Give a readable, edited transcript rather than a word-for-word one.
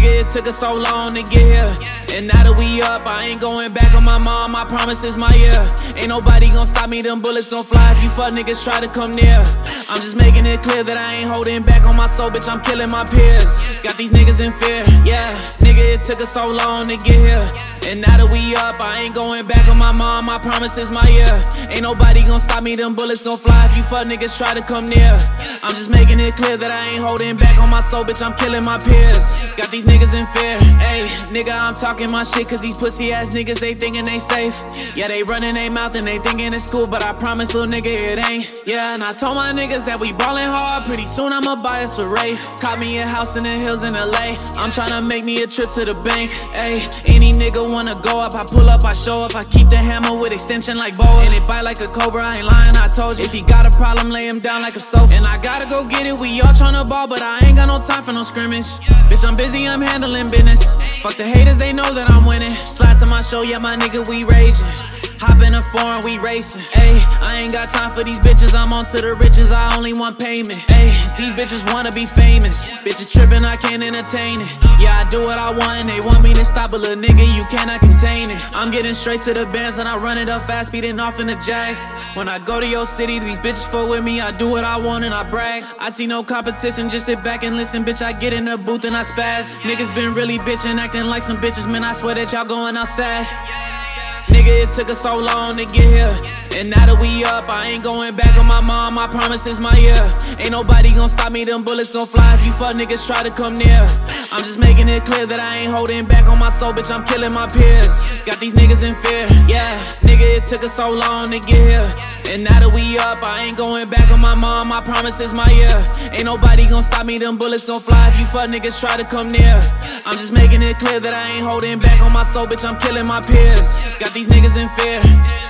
Nigga, it took us so long to get here, and now that we up, I ain't going back on my mom, I promise it's my year. Ain't nobody gon' stop me, them bullets gon' fly if you fuck niggas try to come near. I'm just making it clear that I ain't holding back on my soul, bitch, I'm killing my peers. Got these niggas in fear, yeah. Nigga, it took us so long to get here, and now that we up, I ain't going back on my mom, I promise it's my year. Ain't nobody gon' stop me, them bullets gon' fly if you fuck niggas try to come near. I'm just making it clear that I ain't holding back on my soul, bitch, I'm killing my peers. Got these niggas in fear, ayy. Nigga, I'm talking my shit cause these pussy ass niggas, they thinking they safe. Yeah, they running they mouth and they thinking it's cool, but I promise, little nigga, it ain't. Yeah, and I told my niggas that we ballin' hard, pretty soon I'ma buy us a Wraith. Caught me a house in the hills in LA, I'm tryna make me a trip to the bank, ayy. Any nigga wanna go up, I pull up, I show up, I keep the hammer with extension like boa, and it bite like a cobra, I ain't lying, I told you. If he got a problem, lay him down like a sofa, and I gotta go get it, we all tryna ball, but I ain't got no time for no scrimmage. Bitch, I'm busy, I'm handling business. Fuck the haters, they know that I'm winning. Slide to my show, yeah, my nigga, we raging. Hop in a foreign, we racing. Ayy, I ain't got time for these bitches, I'm on to the riches, I only want payment. Ayy, these bitches wanna be famous. Bitches trippin', I can't entertain it. Yeah, I do what I want and they want me to stop, but little nigga, you cannot contain it. I'm getting straight to the bands and I run it up fast, speeding off in the jag. When I go to your city, these bitches fuck with me, I do what I want and I brag. I see no competition, just sit back and listen, bitch, I get in the booth and I spaz. Niggas been really bitchin', acting like some bitches, man, I swear that y'all going outside. Nigga, it took us so long to get here, and now that we up, I ain't going back on my mom, I promise it's my year. Ain't nobody gon' stop me, them bullets gon' fly if you fuck niggas try to come near. I'm just making it clear that I ain't holding back on my soul, bitch, I'm killing my peers. Got these niggas in fear, yeah. Nigga, it took us so long to get here, and now that we up, I ain't going back on my mom, I promise it's my year. Ain't nobody gon' stop me, them bullets gon' fly if you fuck niggas try to come near. I'm just making it clear that I ain't holding back on my soul, bitch, I'm killing my peers. Got these niggas in fear.